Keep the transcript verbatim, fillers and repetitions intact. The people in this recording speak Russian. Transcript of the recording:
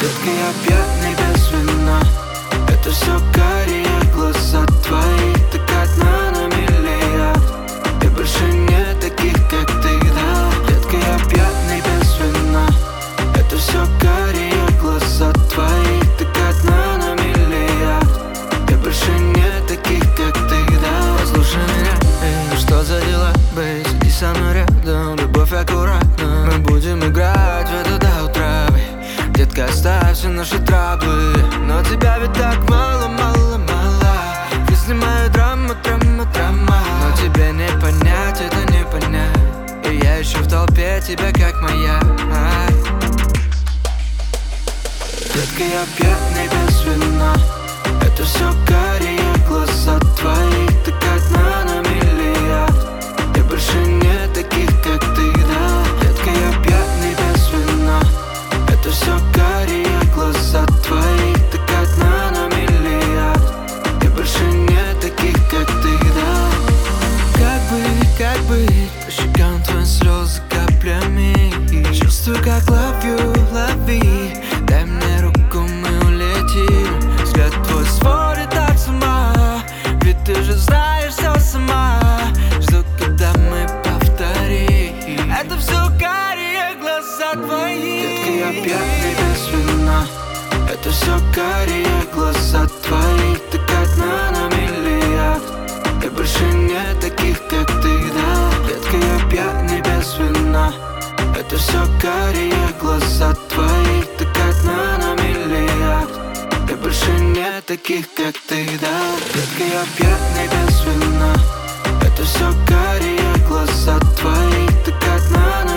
Детка, я пьяный без вина. Это все карие глаза твои. Так одна на миллиард. И больше нет таких, как ты, да. Детка, я пьяный без вина. Это все карие глаза твои. Так одна на миллиард. И больше нет таких, как ты, да. Послушай меня, эй, ну что за дела, бэй? Сиди со мной рядом, любовь аккуратно. Мы будем играть в это до утра, бэй. Детка, оставь все наши траблы. Но тебя ведь так мало, мало, мало. Ты снимаю драма, драма, драма. Но тебе не понять, это не понять. И я ищу в толпе тебя как моя. Детка, я пьяный без вина. Это все карие глаза твои. Так одна на миллиард. И больше нет таких, как ты, да. Детка, я пьяный без вина. Это все карие глаза твои. Так одна на миллиард. И больше нет таких, как ты, да. Как быть, как быть? По щекам твои слезы каплями. Чувствую, как love you, лови. Дай мне руку, мы улетим. Взгляд твой сводит так с ума. Ведь ты же знаешь все сама. Жду, когда мы повторим. Это все карие глаза твои. Детка, я пьяный без вина. Это все карие глаза твои. Так одна на миллиард. И больше нет таких, как ты, да. Детка, я пьяный без вина. Это все карие глаза твои. Так одна на миллиард. И больше нет таких, как ты, да. Детка, я пьяный без вина. Это все карие глаза твои. Так одна на